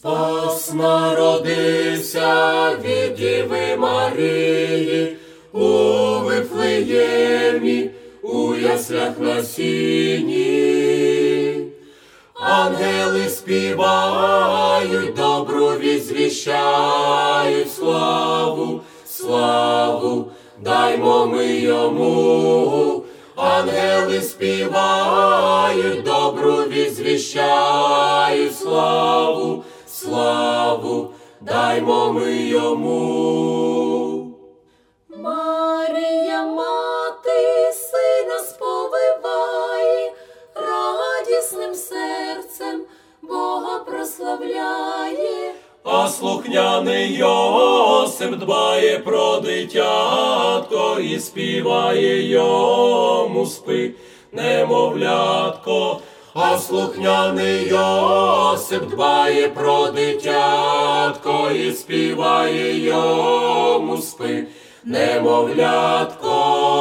Спас народився від Діви Марії у Вифлеємі, у яслях на сіні. Ангели співають, добру вість звіщають, славу, славу даймо ми йому. Ангели співають, добру вість звіщають, славу, славу даймо ми йому. Марія, мати, сина сповиває, радісним серцем Бога прославляє. А слухняний Йосип дбає про дитятко і співає йому, спи, немовлятко. А слухняний Йосип дбає про дитятко і співає йому, спи, немовлятко.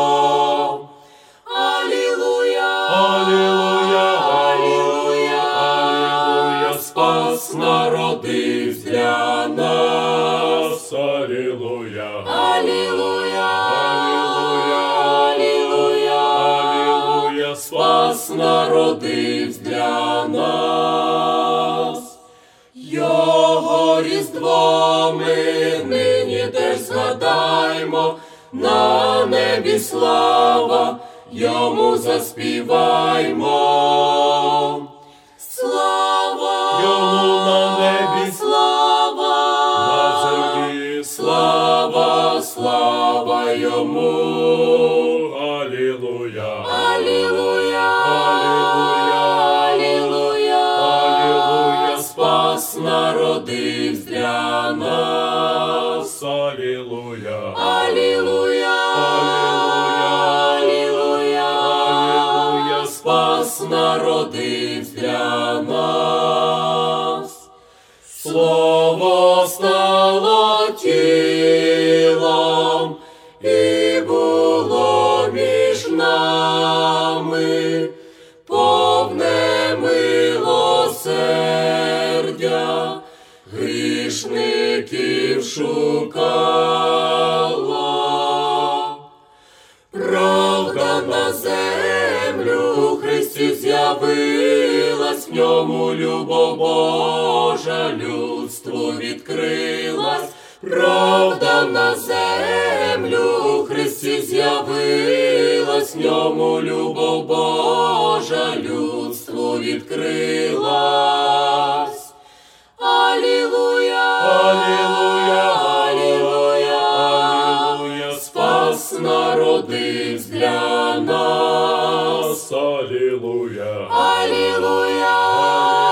Алілуя, Алілуя, алілуя, алілуя, спас народився для нас. Алілуя, алілуя, алілуя, алілуя, алілуя, спас народився для нас. Його різдво ми нині теж згадаймо, на небі слава, йому заспіваймо. слава, Йому на небі, слава, на землі слава, слава йому. Алілуя, алілуя, алілуя, алілуя, алілуя, спас народився для нас. Алілуя, алілуя, алілуя, алілуя, спас народився для нас. Слово стало тілом і було між нами, повне милосердя, грішників шукало. Правда на землю у Христі з'явилась, в ньому любов Божа людству відкрилась. Правда на землю у Христі з'явилась, в ньому любов Божа людству відкрилась. алілуя, Алілуя, алілуя, алілуя, спас народився для нас. Алілуя, алілуя,